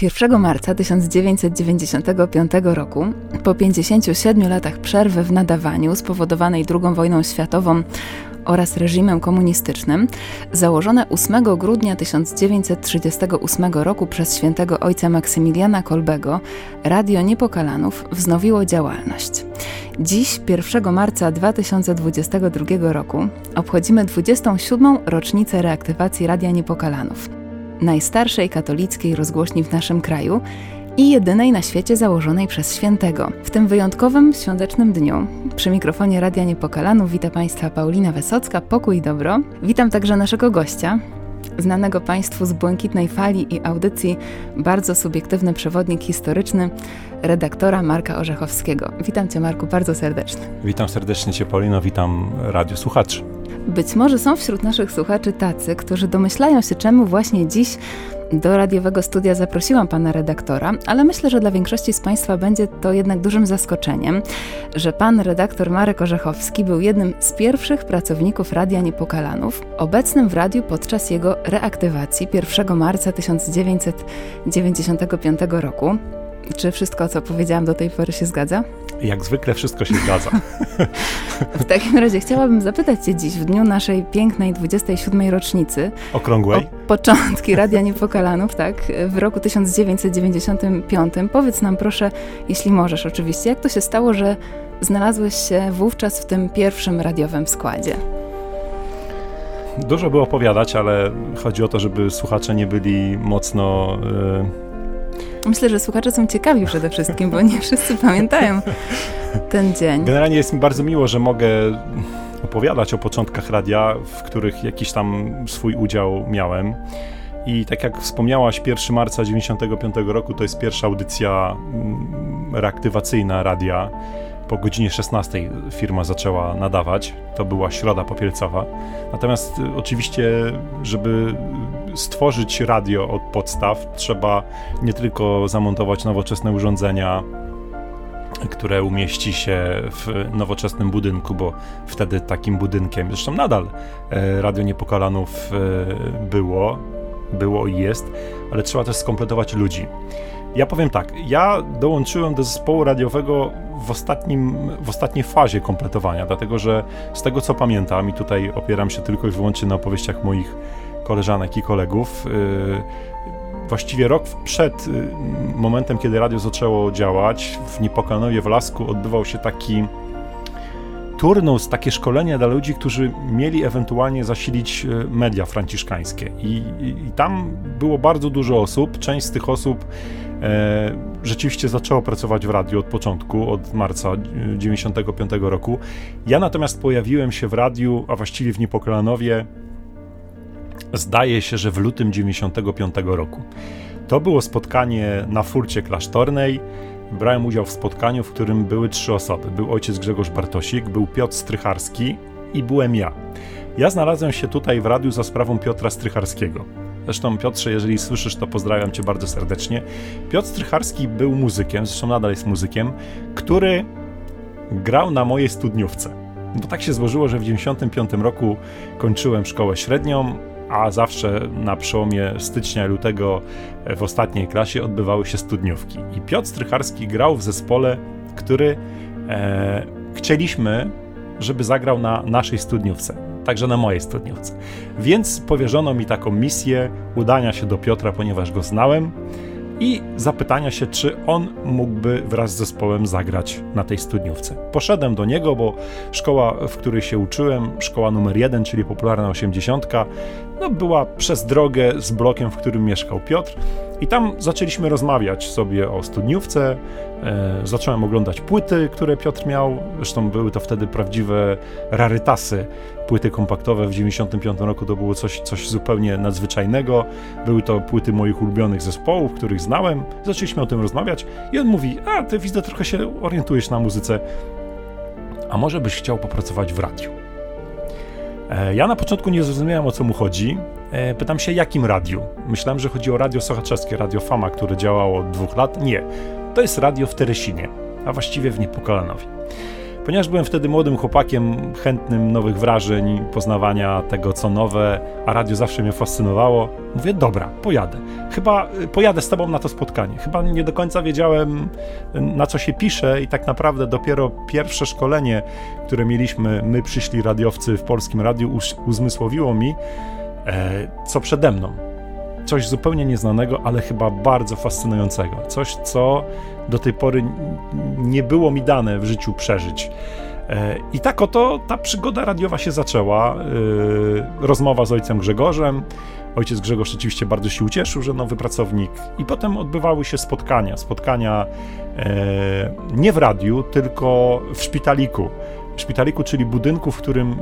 1 marca 1995 roku, po 57 latach przerwy w nadawaniu spowodowanej II wojną światową oraz reżimem komunistycznym, założone 8 grudnia 1938 roku przez świętego ojca Maksymiliana Kolbego, Radio Niepokalanów wznowiło działalność. Dziś, 1 marca 2022 roku, obchodzimy 27. rocznicę reaktywacji Radia Niepokalanów, najstarszej katolickiej rozgłośni w naszym kraju i jedynej na świecie założonej przez świętego. W tym wyjątkowym, świątecznym dniu przy mikrofonie Radia Niepokalanów wita Państwa Paulina Wysocka, pokój i dobro. Witam także naszego gościa, znanego Państwu z Błękitnej Fali i audycji Bardzo subiektywny przewodnik historyczny, redaktora Marka Orzechowskiego. Witam Cię, Marku, bardzo serdecznie. Witam serdecznie Cię, Paulino, witam radiosłuchaczy. Być może są wśród naszych słuchaczy tacy, którzy domyślają się, czemu właśnie dziś do radiowego studia zaprosiłam pana redaktora, ale myślę, że dla większości z Państwa będzie to jednak dużym zaskoczeniem, że pan redaktor Marek Orzechowski był jednym z pierwszych pracowników Radia Niepokalanów, obecnym w radiu podczas jego reaktywacji 1 marca 1995 roku. Czy wszystko, co powiedziałam do tej pory, się zgadza? Jak zwykle wszystko się zgadza. W takim razie chciałabym zapytać Cię dziś, w dniu naszej pięknej 27. rocznicy, okrągłej, o początki Radia Niepokalanów, tak, w roku 1995. Powiedz nam proszę, jeśli możesz oczywiście, jak to się stało, że znalazłeś się wówczas w tym pierwszym radiowym składzie? Dużo by opowiadać, ale chodzi o to, żeby słuchacze nie byli mocno... Myślę, że słuchacze są ciekawi przede wszystkim, bo nie wszyscy pamiętają ten dzień. Generalnie jest mi bardzo miło, że mogę opowiadać o początkach radia, w których jakiś tam swój udział miałem. I tak jak wspomniałaś, 1 marca 1995 roku to jest pierwsza audycja reaktywacyjna radia. Po godzinie 16 firma zaczęła nadawać. To była Środa Popielcowa. Natomiast oczywiście, żeby stworzyć radio od podstaw, trzeba nie tylko zamontować nowoczesne urządzenia, które umieści się w nowoczesnym budynku, bo wtedy takim budynkiem, zresztą nadal Radio Niepokalanów było i jest, ale trzeba też skompletować ludzi. Ja powiem tak, ja dołączyłem do zespołu radiowego w ostatniej fazie kompletowania, dlatego że z tego co pamiętam, i tutaj opieram się tylko i wyłącznie na opowieściach moich koleżanek i kolegów, właściwie rok przed momentem, kiedy radio zaczęło działać, w Niepokalanowie w Lasku odbywał się taki turnus, takie szkolenie dla ludzi, którzy mieli ewentualnie zasilić media franciszkańskie. I tam było bardzo dużo osób. Część z tych osób rzeczywiście zaczęło pracować w radiu od początku, od marca 1995 roku. Ja natomiast pojawiłem się w radiu, a właściwie w Niepokalanowie, zdaje się, że w lutym 1995 roku. To było spotkanie na furcie klasztornej. Brałem udział w spotkaniu, w którym były 3 osoby. Był ojciec Grzegorz Bartosik, był Piotr Strycharski i byłem ja. Ja znalazłem się tutaj w radiu za sprawą Piotra Strycharskiego. Zresztą, Piotrze, jeżeli słyszysz, to pozdrawiam Cię bardzo serdecznie. Piotr Strycharski był muzykiem, zresztą nadal jest muzykiem, który grał na mojej studniówce. Bo tak się złożyło, że w 1995 roku kończyłem szkołę średnią, a zawsze na przełomie stycznia i lutego w ostatniej klasie odbywały się studniówki. I Piotr Strycharski grał w zespole, który chcieliśmy, żeby zagrał na naszej studniówce, także na mojej studniówce. Więc powierzono mi taką misję udania się do Piotra, ponieważ go znałem, i zapytania się, czy on mógłby wraz z zespołem zagrać na tej studniówce. Poszedłem do niego, bo szkoła, w której się uczyłem, szkoła numer 1, czyli popularna 80, była przez drogę z blokiem, w którym mieszkał Piotr, i tam zaczęliśmy rozmawiać sobie o studniówce. Zacząłem oglądać płyty, które Piotr miał, zresztą były to wtedy prawdziwe rarytasy. Płyty kompaktowe w 1995 roku to było coś zupełnie nadzwyczajnego. Były to płyty moich ulubionych zespołów, których znałem. Zaczęliśmy o tym rozmawiać i on mówi: a ty, widzę, trochę się orientujesz na muzyce, a może byś chciał popracować w radiu? Ja na początku nie zrozumiałem, o co mu chodzi. Pytam się, jakim radiu? Myślałem, że chodzi o radio sochaczewskie, Radio Fama, które działało od 2 lat. Nie, to jest radio w Teresinie, a właściwie w Niepokalanowie. Ponieważ byłem wtedy młodym chłopakiem, chętnym nowych wrażeń, poznawania tego, co nowe, a radio zawsze mnie fascynowało, mówię, dobra, pojadę. Chyba pojadę z tobą na to spotkanie. Chyba nie do końca wiedziałem, na co się pisze i tak naprawdę dopiero pierwsze szkolenie, które mieliśmy, my przyszli radiowcy w Polskim Radiu, uzmysłowiło mi, co przede mną. Coś zupełnie nieznanego, ale chyba bardzo fascynującego. Coś, co do tej pory nie było mi dane w życiu przeżyć. I tak oto ta przygoda radiowa się zaczęła. Rozmowa z ojcem Grzegorzem. Ojciec Grzegorz oczywiście bardzo się ucieszył, że nowy pracownik. I potem odbywały się spotkania nie w radiu, tylko w szpitaliku. W szpitaliku, czyli budynku, w którym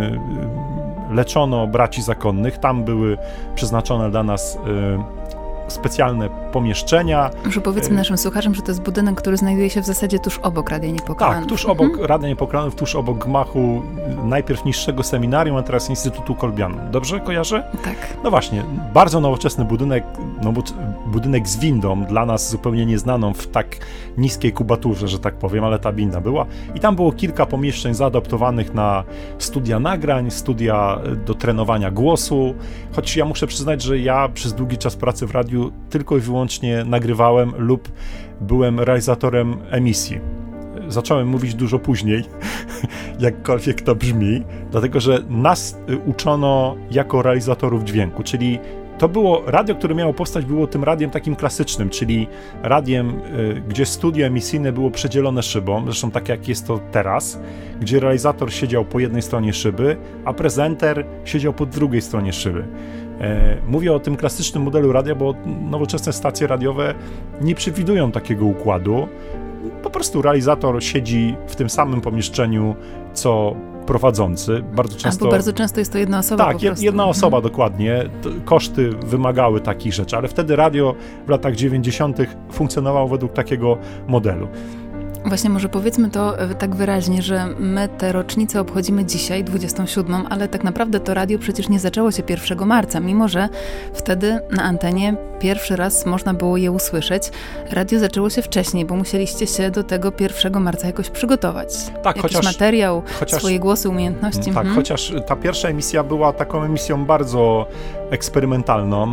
leczono braci zakonnych. Tam były przeznaczone dla nas specjalne pomieszczenia. Może powiedzmy naszym słuchaczom, że to jest budynek, który znajduje się w zasadzie tuż obok Radia Niepoklanów. Tak, tuż obok Radia Niepoklanów, tuż obok gmachu najpierw niższego seminarium, a teraz Instytutu Kolbianum. Dobrze kojarzę? Tak. No właśnie, bardzo nowoczesny budynek, budynek z windą, dla nas zupełnie nieznaną w tak niskiej kubaturze, że tak powiem, ale ta winda była. I tam było kilka pomieszczeń zaadaptowanych na studia nagrań, studia do trenowania głosu, choć ja muszę przyznać, że ja przez długi czas pracy w radiu tylko i wyłącznie nagrywałem lub byłem realizatorem emisji. Zacząłem mówić dużo później, jakkolwiek to brzmi, dlatego że nas uczono jako realizatorów dźwięku, czyli to było radio, które miało powstać, było tym radiem takim klasycznym, czyli radiem, gdzie studio emisyjne było przedzielone szybą, zresztą tak jak jest to teraz, gdzie realizator siedział po jednej stronie szyby, a prezenter siedział po drugiej stronie szyby. Mówię o tym klasycznym modelu radia, bo nowoczesne stacje radiowe nie przewidują takiego układu. Po prostu realizator siedzi w tym samym pomieszczeniu, co prowadzący. Bardzo często jest to jedna osoba. Tak, jedna osoba dokładnie. Koszty wymagały takich rzeczy, ale wtedy radio w latach 90. funkcjonowało według takiego modelu. Właśnie może powiedzmy to tak wyraźnie, że my tę rocznicę obchodzimy dzisiaj, 27, ale tak naprawdę to radio przecież nie zaczęło się 1 marca, mimo że wtedy na antenie pierwszy raz można było je usłyszeć. Radio zaczęło się wcześniej, bo musieliście się do tego 1 marca jakoś przygotować. Tak, jakiś materiał, swoje głosy, umiejętności. Tak, chociaż ta pierwsza emisja była taką emisją bardzo eksperymentalną,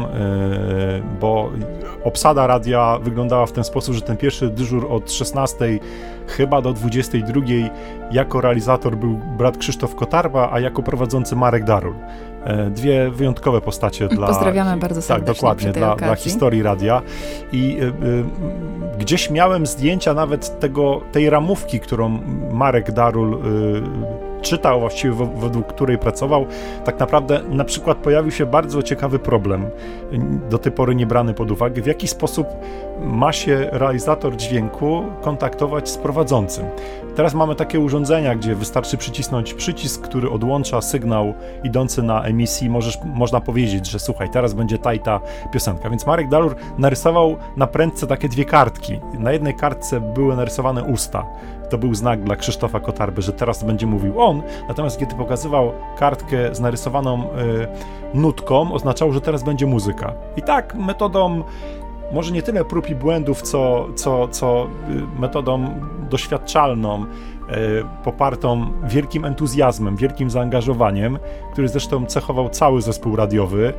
bo obsada radia wyglądała w ten sposób, że ten pierwszy dyżur od 16 chyba do 22 jako realizator był brat Krzysztof Kotarba, a jako prowadzący Marek Darul. Dwie wyjątkowe postacie Pozdrawiamy bardzo serdecznie. Tak, dokładnie, dla historii radia. I gdzieś miałem zdjęcia nawet tej ramówki, którą Marek Darul czytał, właściwie według której pracował. Tak naprawdę na przykład pojawił się bardzo ciekawy problem, do tej pory nie brany pod uwagę, w jaki sposób ma się realizator dźwięku kontaktować z prowadzącym. Teraz mamy takie urządzenia, gdzie wystarczy przycisnąć przycisk, który odłącza sygnał idący na emisji. Można powiedzieć, że słuchaj, teraz będzie ta i ta piosenka. Więc Marek Darul narysował na prędce takie dwie kartki. Na jednej kartce były narysowane usta. To był znak dla Krzysztofa Kotarby, że teraz będzie mówił on, natomiast kiedy pokazywał kartkę z narysowaną nutką, oznaczało, że teraz będzie muzyka. I tak metodą może nie tyle prób i błędów, co metodą doświadczalną, popartą wielkim entuzjazmem, wielkim zaangażowaniem, który zresztą cechował cały zespół radiowy,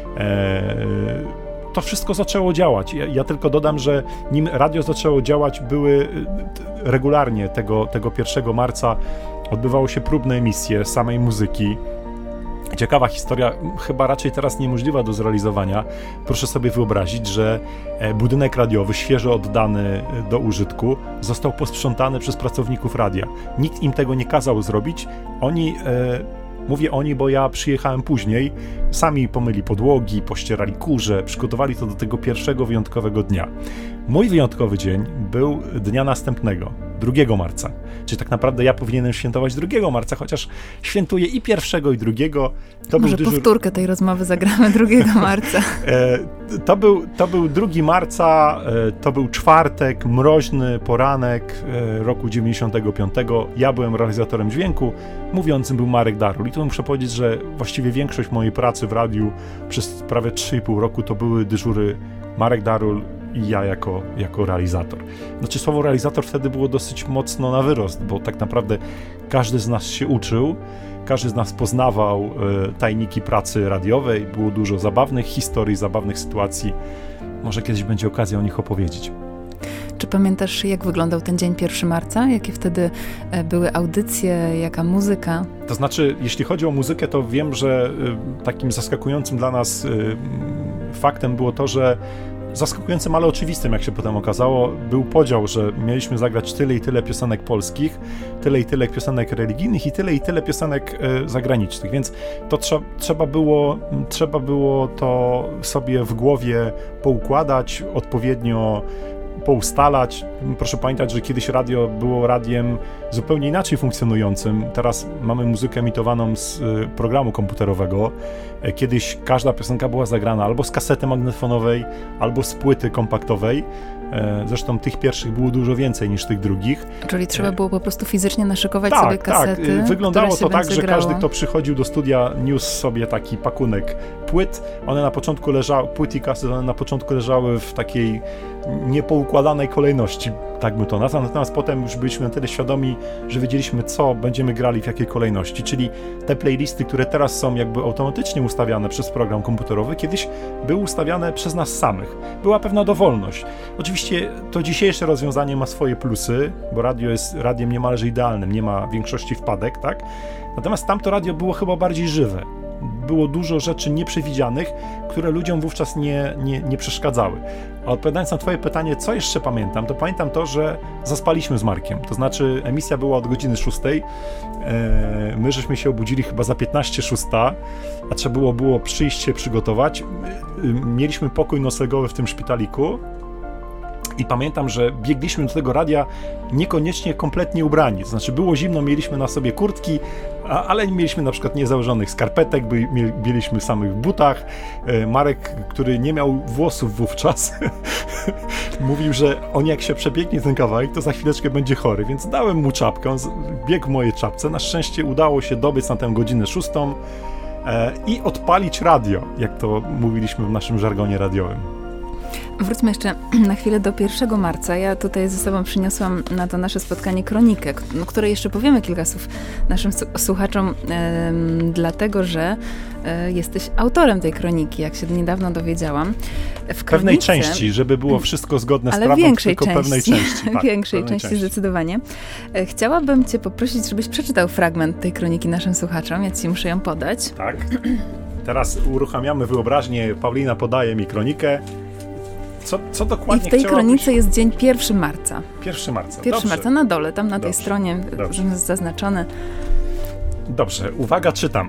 to wszystko zaczęło działać. Ja tylko dodam, że nim radio zaczęło działać, były regularnie tego 1 marca odbywały się próbne emisje samej muzyki. Ciekawa historia, chyba raczej teraz niemożliwa do zrealizowania. Proszę sobie wyobrazić, że budynek radiowy, świeżo oddany do użytku, został posprzątany przez pracowników radia. Nikt im tego nie kazał zrobić. Mówię oni, bo ja przyjechałem później, sami pomyli podłogi, pościerali kurze, przygotowali to do tego pierwszego wyjątkowego dnia. Mój wyjątkowy dzień był dnia następnego, 2 marca. Czyli tak naprawdę ja powinienem świętować 2 marca, chociaż świętuję i 1 i 2. Może powtórkę tej rozmowy zagramy 2 marca. To był 2 marca, to był czwartek, mroźny poranek roku 95. Ja byłem realizatorem dźwięku, mówiącym był Marek Darul. I tu muszę powiedzieć, że właściwie większość mojej pracy w radiu przez prawie 3,5 roku to były dyżury Marek Darul, i ja jako realizator. Znaczy słowo realizator wtedy było dosyć mocno na wyrost, bo tak naprawdę każdy z nas się uczył, każdy z nas poznawał tajniki pracy radiowej, było dużo zabawnych historii, zabawnych sytuacji. Może kiedyś będzie okazja o nich opowiedzieć. Czy pamiętasz, jak wyglądał ten dzień 1 marca? Jakie wtedy były audycje, jaka muzyka? To znaczy, jeśli chodzi o muzykę, to wiem, że takim zaskakującym dla nas faktem było to, że zaskakującym, ale oczywistym, jak się potem okazało, był podział, że mieliśmy zagrać tyle i tyle piosenek polskich, tyle i tyle piosenek religijnych i tyle piosenek zagranicznych, więc to trzeba było to sobie w głowie poukładać, odpowiednio poustalać. Proszę pamiętać, że kiedyś radio było radiem zupełnie inaczej funkcjonującym. Teraz mamy muzykę emitowaną z programu komputerowego. Kiedyś każda piosenka była zagrana albo z kasety magnetofonowej, albo z płyty kompaktowej. Zresztą tych pierwszych było dużo więcej niż tych drugich. Czyli trzeba było po prostu fizycznie naszykować sobie kasety. Tak. Wyglądało to tak, że grało. każdy, kto przychodził do studia, niósł sobie taki pakunek płyt. One na początku leżały, płyt i kaset, one na początku leżały w takiej niepoukładanej kolejności, tak bym to nazwał. Natomiast potem już byliśmy na tyle świadomi, że wiedzieliśmy, co będziemy grali w jakiej kolejności. Czyli te playlisty, które teraz są jakby automatycznie ustawiane przez program komputerowy, kiedyś były ustawiane przez nas samych. Była pewna dowolność. Oczywiście to dzisiejsze rozwiązanie ma swoje plusy, bo radio jest radiem niemalże idealnym, nie ma większości wpadek, tak? Natomiast tamto radio było chyba bardziej żywe. Było dużo rzeczy nieprzewidzianych, które ludziom wówczas nie przeszkadzały. A odpowiadając na twoje pytanie, co jeszcze pamiętam, to pamiętam to, że zaspaliśmy z Markiem. To znaczy emisja była od godziny 6. My żeśmy się obudzili chyba za 15:06, a trzeba było przyjść się przygotować. Mieliśmy pokój noclegowy w tym szpitaliku. I pamiętam, że biegliśmy do tego radia niekoniecznie kompletnie ubrani. To znaczy było zimno, mieliśmy na sobie kurtki, ale mieliśmy na przykład niezałożonych skarpetek, byliśmy w samych butach. Marek, który nie miał włosów wówczas, mówił, że on jak się przebiegnie ten kawałek, to za chwileczkę będzie chory, więc dałem mu czapkę, on biegł w mojej czapce. Na szczęście udało się dobiec na tę godzinę 6 i odpalić radio, jak to mówiliśmy w naszym żargonie radiowym. Wróćmy jeszcze na chwilę do 1 marca. Ja tutaj ze sobą przyniosłam na to nasze spotkanie kronikę, której jeszcze powiemy kilka słów naszym słuchaczom, dlatego że jesteś autorem tej kroniki, jak się niedawno dowiedziałam. Pewnej części, żeby było wszystko zgodne z prawdą, tylko pewnej części. Tak, większej części zdecydowanie. Chciałabym cię poprosić, żebyś przeczytał fragment tej kroniki naszym słuchaczom. Ja ci muszę ją podać. Tak. Teraz uruchamiamy wyobraźnię. Paulina podaje mi kronikę. Co dokładnie I w tej kronice jest dzień 1 marca. 1 marca. 1 marca na dole, tam na tej stronie jest zaznaczone. Dobrze, uwaga, czytam.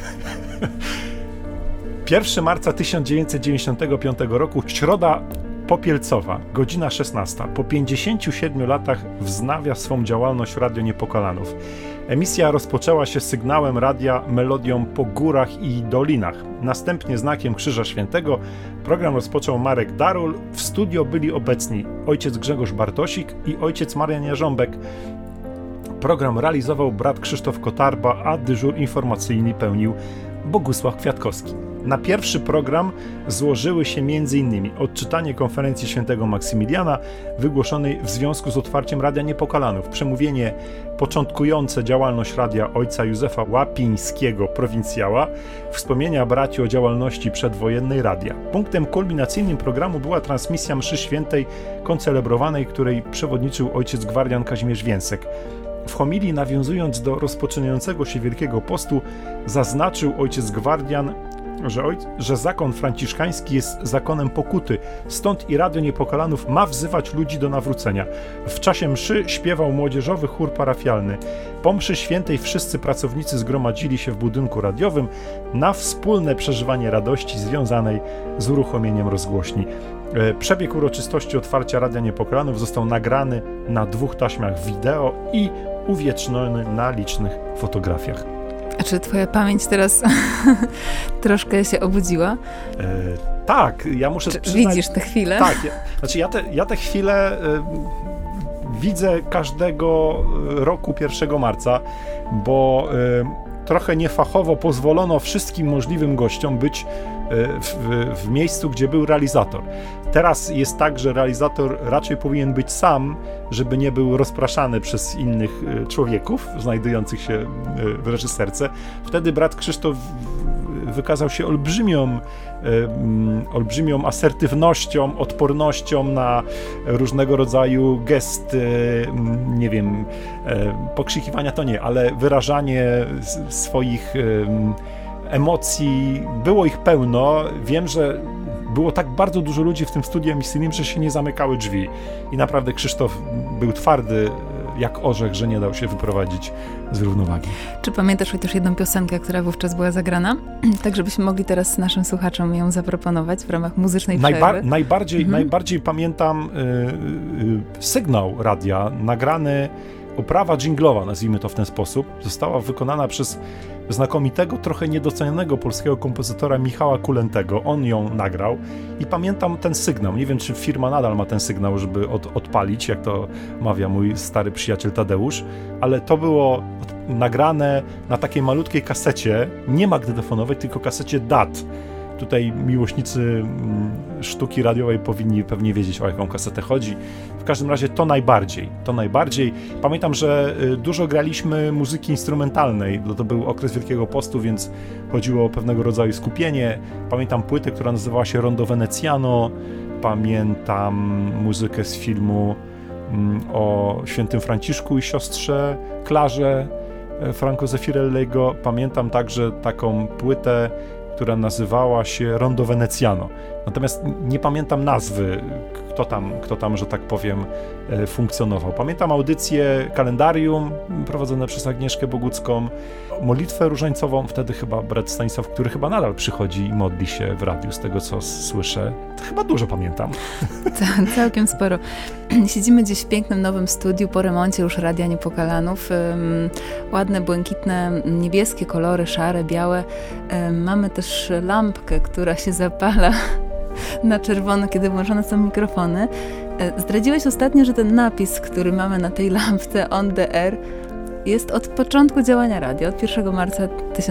1 marca 1995 roku, środa popielcowa, godzina 16. Po 57 latach wznawia swą działalność Radio Niepokalanów. Emisja rozpoczęła się sygnałem radia melodią po górach i dolinach. Następnie znakiem Krzyża Świętego program rozpoczął Marek Darul. W studio byli obecni ojciec Grzegorz Bartosik i ojciec Marian Jarząbek. Program realizował brat Krzysztof Kotarba, a dyżur informacyjny pełnił Bogusław Kwiatkowski. Na pierwszy program złożyły się m.in. odczytanie konferencji świętego Maksymiliana wygłoszonej w związku z otwarciem Radia Niepokalanów, przemówienie początkujące działalność radia ojca Józefa Łapińskiego, prowincjała, wspomnienia braci o działalności przedwojennej radia. Punktem kulminacyjnym programu była transmisja mszy świętej koncelebrowanej, której przewodniczył ojciec gwardian Kazimierz Więsek. W homilii, nawiązując do rozpoczynającego się Wielkiego Postu, zaznaczył ojciec gwardian, że zakon franciszkański jest zakonem pokuty, stąd i Radio Niepokalanów ma wzywać ludzi do nawrócenia. W czasie mszy śpiewał młodzieżowy chór parafialny. Po mszy świętej wszyscy pracownicy zgromadzili się w budynku radiowym na wspólne przeżywanie radości związanej z uruchomieniem rozgłośni. Przebieg uroczystości otwarcia Radia Niepokalanów został nagrany na 2 taśmach wideo i uwieczniony na licznych fotografiach. A czy twoja pamięć teraz troszkę się obudziła? Tak, ja muszę przyznać... Widzisz tę chwilę? Tak, ja tę chwilę widzę każdego roku 1 marca, bo trochę niefachowo pozwolono wszystkim możliwym gościom być w miejscu, gdzie był realizator. Teraz jest tak, że realizator raczej powinien być sam, żeby nie był rozpraszany przez innych człowieków znajdujących się w reżyserce. Wtedy brat Krzysztof wykazał się olbrzymią asertywnością, odpornością na różnego rodzaju gesty, nie wiem, pokrzykiwania to nie, ale wyrażanie swoich emocji. Było ich pełno. Wiem, że było tak bardzo dużo ludzi w tym studiu emisyjnym, że się nie zamykały drzwi. I naprawdę Krzysztof był twardy jak orzech, że nie dał się wyprowadzić z równowagi. Czy pamiętasz chociaż jedną piosenkę, która wówczas była zagrana? Tak, żebyśmy mogli teraz naszym słuchaczom ją zaproponować w ramach muzycznej przerwy. Najbardziej pamiętam sygnał radia, nagrany, oprawa dżinglowa, nazwijmy to w ten sposób, została wykonana przez znakomitego, trochę niedocenionego polskiego kompozytora Michała Kulentego. On ją nagrał i pamiętam ten sygnał. Nie wiem, czy firma nadal ma ten sygnał, żeby odpalić, jak to mawia mój stary przyjaciel Tadeusz, ale to było nagrane na takiej malutkiej kasecie, nie magnetofonowej, tylko kasecie DAT. Tutaj miłośnicy sztuki radiowej powinni pewnie wiedzieć, o jaką kasetę chodzi. W każdym razie to najbardziej. Pamiętam, że dużo graliśmy muzyki instrumentalnej, bo to był okres Wielkiego Postu, więc chodziło o pewnego rodzaju skupienie. Pamiętam płytę, która nazywała się Rondo Veneziano. Pamiętam muzykę z filmu o świętym Franciszku i siostrze Klarze Franco Zeffirelliego. Pamiętam także taką płytę, która nazywała się Rondo Veneziano. Natomiast nie pamiętam nazwy, kto tam, że tak powiem, funkcjonował. Pamiętam audycję Kalendarium prowadzone przez Agnieszkę Bogucką, modlitwę różańcową, wtedy chyba brat Stanisław, który chyba nadal przychodzi i modli się w radiu, z tego co słyszę. To chyba dużo pamiętam. Całkiem sporo. Siedzimy gdzieś w pięknym nowym studiu po remoncie już Radia Niepokalanów. Ładne, błękitne, niebieskie kolory, szare, białe. Mamy też lampkę, która się zapala na czerwono, kiedy włączone są mikrofony. Zdradziłeś ostatnio, że ten napis, który mamy na tej lampce On The Air, jest od początku działania radia, od 1 marca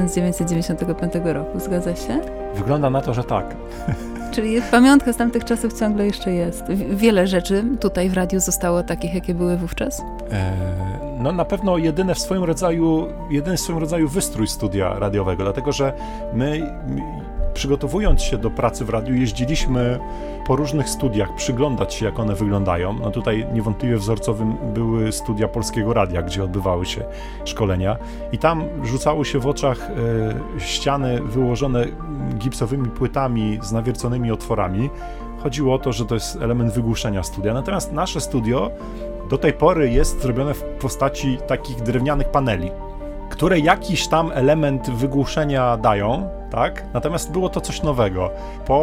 1995 roku. Zgadza się? Wygląda na to, że tak. Czyli pamiątka z tamtych czasów ciągle jeszcze jest. Wiele rzeczy tutaj w radiu zostało takich, jakie były wówczas? No na pewno jedyny w swoim rodzaju wystrój studia radiowego, dlatego że my, przygotowując się do pracy w radiu, jeździliśmy po różnych studiach, przyglądać się, jak one wyglądają. No tutaj niewątpliwie wzorcowym były studia Polskiego Radia, gdzie odbywały się szkolenia i tam rzucały się w oczach ściany wyłożone gipsowymi płytami z nawierconymi otworami. Chodziło o to, że to jest element wygłuszenia studia. Natomiast nasze studio do tej pory jest zrobione w postaci takich drewnianych paneli, które jakiś tam element wygłuszenia dają, tak? Natomiast było to coś nowego.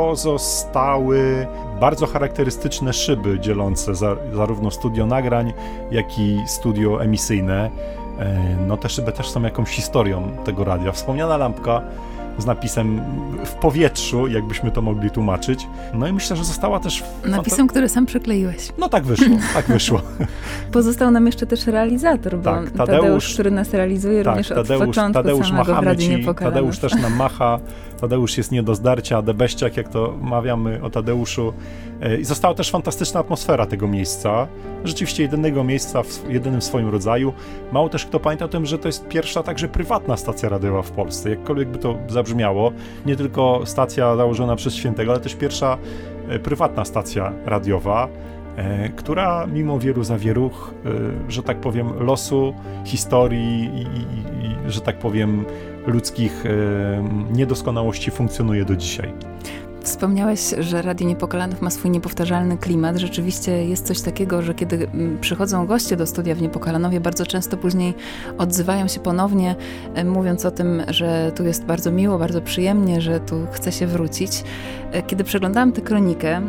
Pozostały bardzo charakterystyczne szyby dzielące zarówno studio nagrań, jak i studio emisyjne. No te szyby też są jakąś historią tego radia. Wspomniana lampka z napisem w powietrzu, jakbyśmy to mogli tłumaczyć. No i myślę, że została też... Napisem, który sam przykleiłeś. No tak wyszło. Pozostał nam jeszcze też realizator, bo tak, Tadeusz, który nas realizuje również od początku Tadeusz samego w Radiu Niepokalanów. Tadeusz też nam macha. Tadeusz jest nie do zdarcia, debeściak, jak to mawiamy o Tadeuszu. I została też fantastyczna atmosfera tego miejsca. Rzeczywiście jedynego miejsca, jedynym w swoim rodzaju. Mało też kto pamięta o tym, że to jest pierwsza także prywatna stacja radiowa w Polsce. Jakkolwiek by to zabrzmiało, nie tylko stacja założona przez Świętego, ale też pierwsza prywatna stacja radiowa, która mimo wielu zawieruch, że tak powiem, losu, historii i że tak powiem, ludzkich niedoskonałości funkcjonuje do dzisiaj. Wspomniałeś, że Radio Niepokalanów ma swój niepowtarzalny klimat. Rzeczywiście jest coś takiego, że kiedy przychodzą goście do studia w Niepokalanowie, bardzo często później odzywają się ponownie, mówiąc o tym, że tu jest bardzo miło, bardzo przyjemnie, że tu chce się wrócić. Kiedy przeglądałam tę kronikę,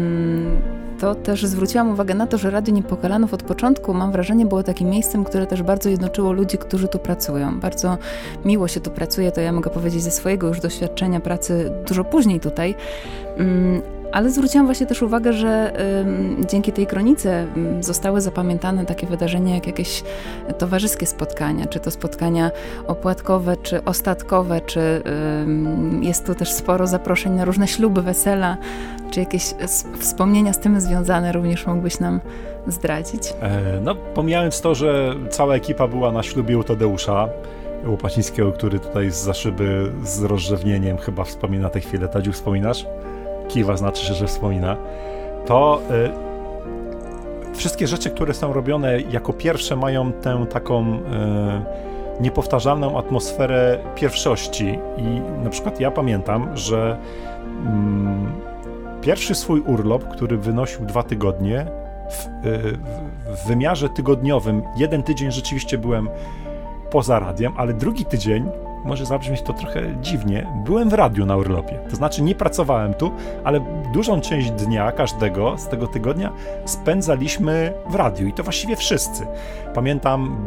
to też zwróciłam uwagę na to, że Radio Niepokalanów od początku, mam wrażenie, było takim miejscem, które też bardzo jednoczyło ludzi, którzy tu pracują. Bardzo miło się tu pracuje, to ja mogę powiedzieć ze swojego już doświadczenia pracy dużo później tutaj. Ale zwróciłam właśnie też uwagę, że dzięki tej kronice zostały zapamiętane takie wydarzenia jak jakieś towarzyskie spotkania, czy to spotkania opłatkowe, czy ostatkowe, czy jest tu też sporo zaproszeń na różne śluby, wesela, czy jakieś wspomnienia z tym związane również mógłbyś nam zdradzić? No, pomijając to, że cała ekipa była na ślubie u Tadeusza Łopacińskiego, który tutaj zza szyby z rozrzewnieniem chyba wspomina tę chwilę. Tadziu, wspominasz? Kiwa znaczy się, że wspomina. To wszystkie rzeczy, które są robione jako pierwsze, mają tę taką niepowtarzalną atmosferę pierwszości. I na przykład ja pamiętam, że pierwszy swój urlop, który wynosił 2 tygodnie, w wymiarze tygodniowym, 1 tydzień rzeczywiście byłem poza radiem, ale drugi tydzień, może zabrzmieć to trochę dziwnie, byłem w radiu na urlopie. To znaczy nie pracowałem tu, ale dużą część dnia każdego z tego tygodnia spędzaliśmy w radiu i to właściwie wszyscy. Pamiętam,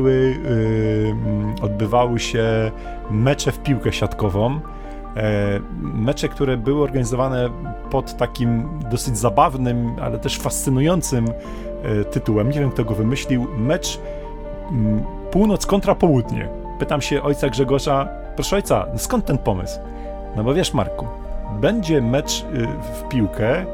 odbywały się mecze w piłkę siatkową, mecze, które były organizowane pod takim dosyć zabawnym, ale też fascynującym tytułem. Nie wiem, kto go wymyślił. Mecz północ kontra południe. Pytam się ojca Grzegorza, proszę ojca, skąd ten pomysł? No bo wiesz, Marku, będzie mecz w piłkę,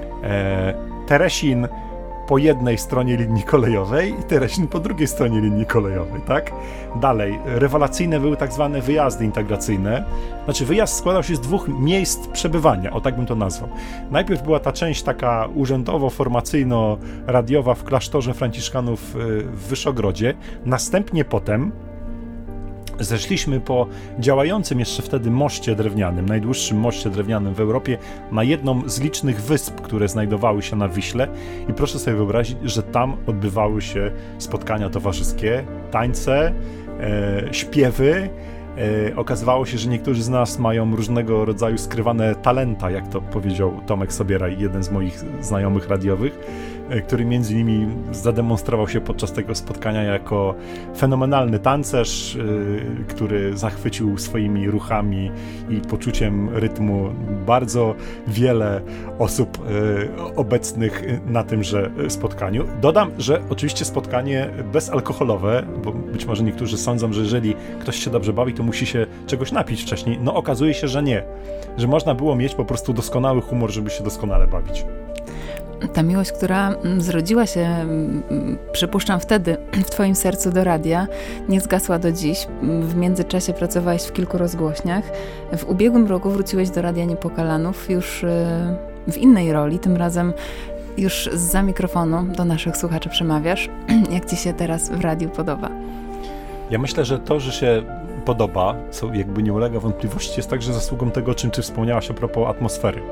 Teresin po jednej stronie linii kolejowej i Teresin po drugiej stronie linii kolejowej, tak? Dalej, rewelacyjne były tak zwane wyjazdy integracyjne. Znaczy wyjazd składał się z 2 miejsc przebywania, o tak bym to nazwał. Najpierw była ta część taka urzędowo-formacyjno-radiowa w klasztorze franciszkanów w Wyszogrodzie. Następnie potem zeszliśmy po działającym jeszcze wtedy moście drewnianym, najdłuższym moście drewnianym w Europie, na jedną z licznych wysp, które znajdowały się na Wiśle i proszę sobie wyobrazić, że tam odbywały się spotkania towarzyskie, tańce, śpiewy. Okazywało się, że niektórzy z nas mają różnego rodzaju skrywane talenta, jak to powiedział Tomek Sobieraj, jeden z moich znajomych radiowych, który między innymi zademonstrował się podczas tego spotkania jako fenomenalny tancerz, który zachwycił swoimi ruchami i poczuciem rytmu bardzo wiele osób obecnych na tymże spotkaniu. Dodam, że oczywiście spotkanie bezalkoholowe, bo być może niektórzy sądzą, że jeżeli ktoś się dobrze bawi, to musi się czegoś napić wcześniej. No okazuje się, że nie. Że można było mieć po prostu doskonały humor, żeby się doskonale bawić. Ta miłość, która zrodziła się, przypuszczam wtedy, w twoim sercu do radia, nie zgasła do dziś. W międzyczasie pracowałeś w kilku rozgłośniach. W ubiegłym roku wróciłeś do Radia Niepokalanów już w innej roli, tym razem już zza mikrofonu do naszych słuchaczy przemawiasz. Jak ci się teraz w radiu podoba? Ja myślę, że to, że się podoba, co jakby nie ulega wątpliwości, jest także zasługą tego, o czym ty wspomniałaś a propos atmosfery.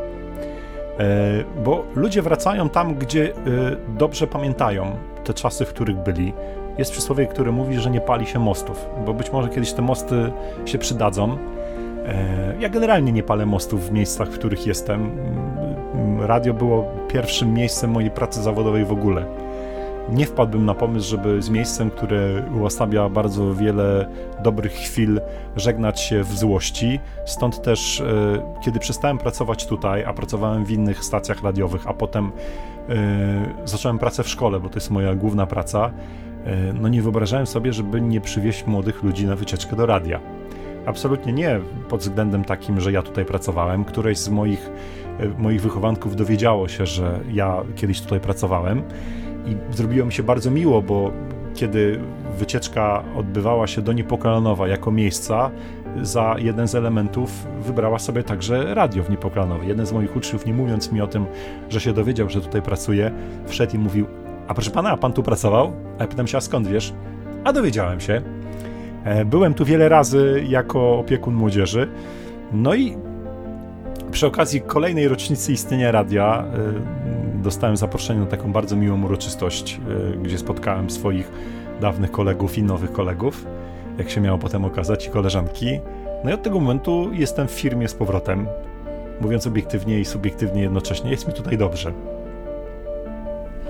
Bo ludzie wracają tam, gdzie dobrze pamiętają te czasy, w których byli. Jest przysłowie, które mówi, że nie pali się mostów, bo być może kiedyś te mosty się przydadzą. Ja generalnie nie palę mostów w miejscach, w których jestem. Radio było pierwszym miejscem mojej pracy zawodowej w ogóle. Nie wpadłbym na pomysł, żeby z miejscem, które uosabia bardzo wiele dobrych chwil, żegnać się w złości. Stąd też, kiedy przestałem pracować tutaj, a pracowałem w innych stacjach radiowych, a potem zacząłem pracę w szkole, bo to jest moja główna praca, no nie wyobrażałem sobie, żeby nie przywieźć młodych ludzi na wycieczkę do radia. Absolutnie nie pod względem takim, że ja tutaj pracowałem. Któreś z moich wychowanków dowiedziało się, że ja kiedyś tutaj pracowałem. I zrobiło mi się bardzo miło, bo kiedy wycieczka odbywała się do Niepokalanowa jako miejsca, za jeden z elementów wybrała sobie także radio w Niepokalanowie. Jeden z moich uczniów, nie mówiąc mi o tym, że się dowiedział, że tutaj pracuję, wszedł i mówił: a proszę pana, a pan tu pracował? A ja pytam się, a skąd wiesz? A dowiedziałem się. Byłem tu wiele razy jako opiekun młodzieży. No i przy okazji kolejnej rocznicy istnienia radia dostałem zaproszenie na taką bardzo miłą uroczystość, gdzie spotkałem swoich dawnych kolegów i nowych kolegów, jak się miało potem okazać, i koleżanki. No i od tego momentu jestem w firmie z powrotem. Mówiąc obiektywnie i subiektywnie jednocześnie, jest mi tutaj dobrze.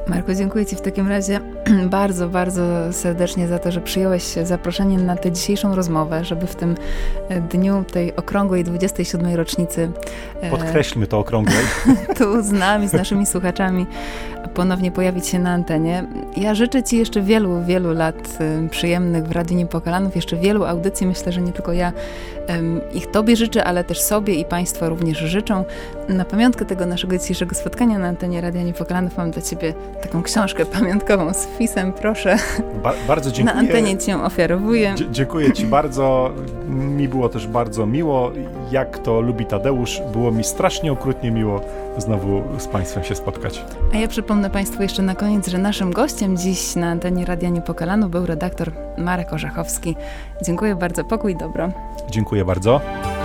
Marku, dziękuję Ci w takim razie bardzo, bardzo serdecznie za to, że przyjąłeś zaproszenie na tę dzisiejszą rozmowę, żeby w tym dniu tej okrągłej 27. rocznicy... Podkreślmy to okrągłej. Tu z nami, z naszymi słuchaczami ponownie pojawić się na antenie. Ja życzę Ci jeszcze wielu, wielu lat przyjemnych w Radiu Niepokalanów, jeszcze wielu audycji. Myślę, że nie tylko ja ich Tobie życzę, ale też sobie i Państwo również życzą. Na pamiątkę tego naszego dzisiejszego spotkania na antenie Radia Niepokalanów mam dla Ciebie taką książkę pamiątkową z wpisem, proszę. Bardzo dziękuję. Na antenie Ci ją ofiarowuję. Dziękuję Ci bardzo. Mi było też bardzo miło. Jak to lubi Tadeusz, było mi strasznie okrutnie miło znowu z Państwem się spotkać. A ja przypomnę Państwu jeszcze na koniec, że naszym gościem dziś na antenie Radia Niepokalanów był redaktor Marek Orzechowski. Dziękuję bardzo. Pokój, dobro. Dziękuję bardzo.